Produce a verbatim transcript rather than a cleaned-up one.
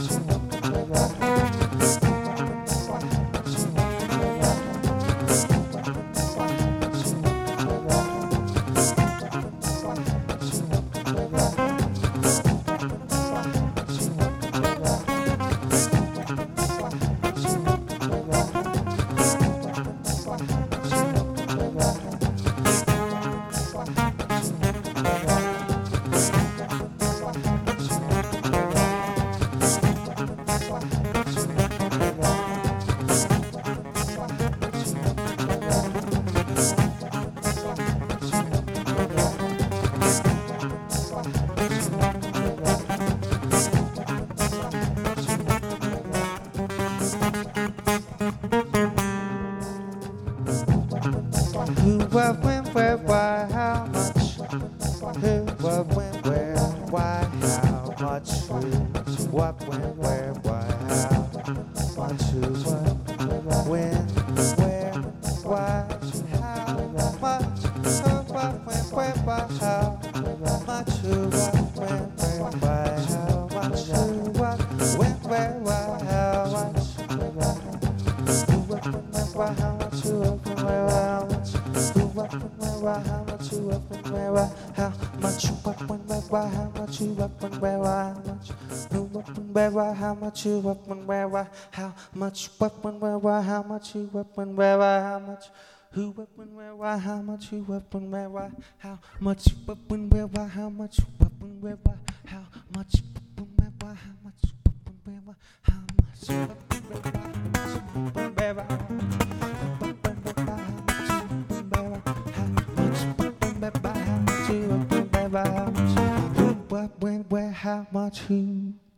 watching. what, when, where, why, how much, who, what, when, where, why, how much, who, what, when, where, why, how much, who, what, when, where, why, how much, who, what, when, where, why, how much, who, what, when, where, why, how much, who, what, when, where, why, how much, who, what, when, where, why, how much, who, what, when, where, why, how much, who, what, when, where, why, how much, who, what, when, where, why, how much, who, what, when, where, why, how much, who, what, when, where, why, how much, what, when, where, why, how much, who, what, when, where, why, how much, who, what, when, where, why, how much, who, what, when, where, why, how much, what, when, where, why, how much, what, when, where, why, how much, what, when, where, why, how much, what, when, where, why, how much, what, when, where, why, how much, when, where, why, how much, what, when, where, why, how much, when, where, why, how much, what, when, where, why, how much, what, when, where, why, how much, who, what, when, where, how much, who.